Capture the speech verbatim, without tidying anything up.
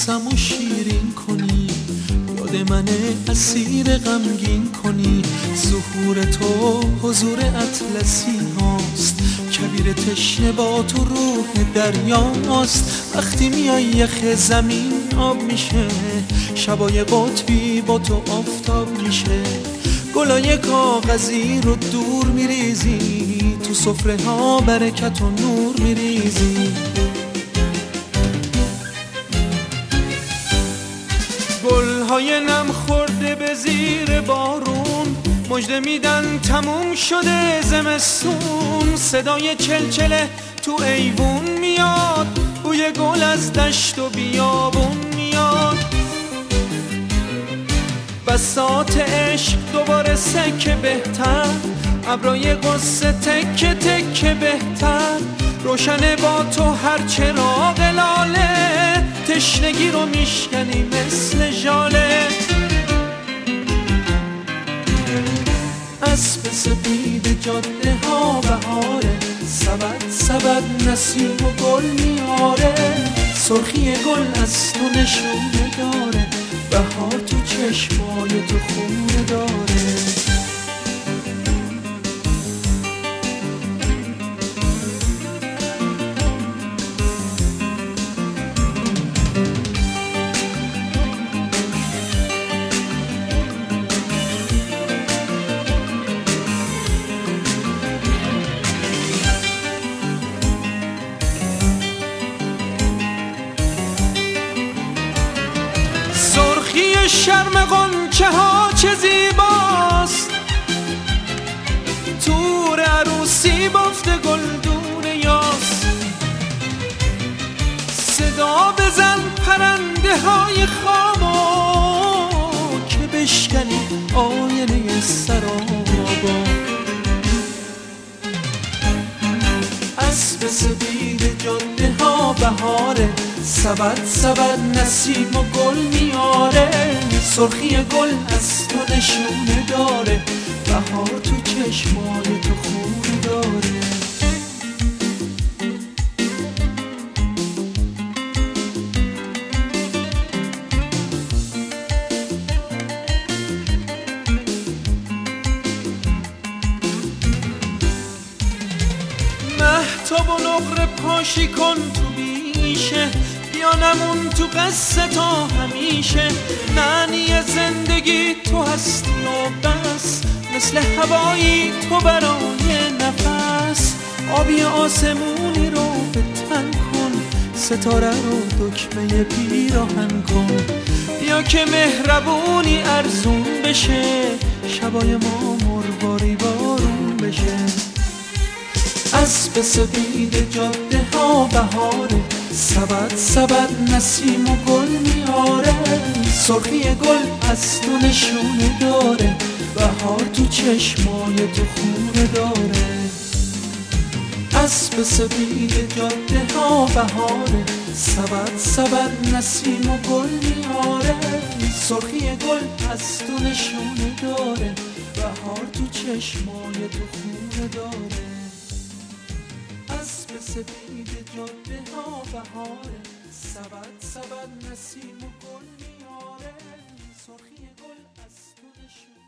قصم و شیرین کنی، یاد من اسیر غمگین کنی. ظهور تو حضور اطلسی هاست، کبیر تشنه با تو روح دریاست. وقتی میای یخ زمین آب میشه، شبای قطبی با تو آفتاب میشه. گلای کاغذی رو دور میریزی، تو سفره ها برکت و نور میریزی. گلهای نم خورده به زیر بارون، مژده میدن تموم شده زمستون. صدای چلچله تو ایوون میاد، بوی گل از دشت و بیابون میاد. بساط عشق دوباره سکه بهتر، ابرای قصه تکه تکه بهتر. روشنه با تو هر چراغ لاله، تشنگی رو میشکنی مثل ژاله. اسب سپید جاده ها بهاره، سبد سبد نسیم و گل میاره. سرخی گل از تو نشونه داره، بهار تو چشمای تو خونه داره. شرم غنچه ها چه زیباست، تور عروسی بافت گلدون یاس. صدا بزن پرنده های خامو، که بشکنی آینه سرابا. اسب سپید جاده ها بهاره، سبد سبد نسیم و گل میاره. سرخی گل از تو نشونه داره، بهار تو چشمای تو خونه داره. مهتاب و نقره پاشی کن تو بیشه، بیا نمون تو قصه تا همیشه. معنی زندگی تو هستی و بس، مثل هوایی تو برای نفس. آبی آسمونی رو به تن کن، ستاره رو دکمه پیراهن کن. بیا که مهربونی ارزون بشه، شبای ما مرباری بارون بشه. اسب سپید جاده ها بهاره، سبد سبد نسیم و گل میاره. سرخی گل از تو نشونه داره، بهار تو چشمای تو خونه داره. اسب سپید جاده ها بهاره، سبد سبد نسیم و گل میاره. سرخی گل از تو نشونه داره، بهار تو چشمای تو خونه داره. اسب سپید جاده ها بهاره، سبد سبد نسیم و گل میاره. سرخی گل از تو نشونه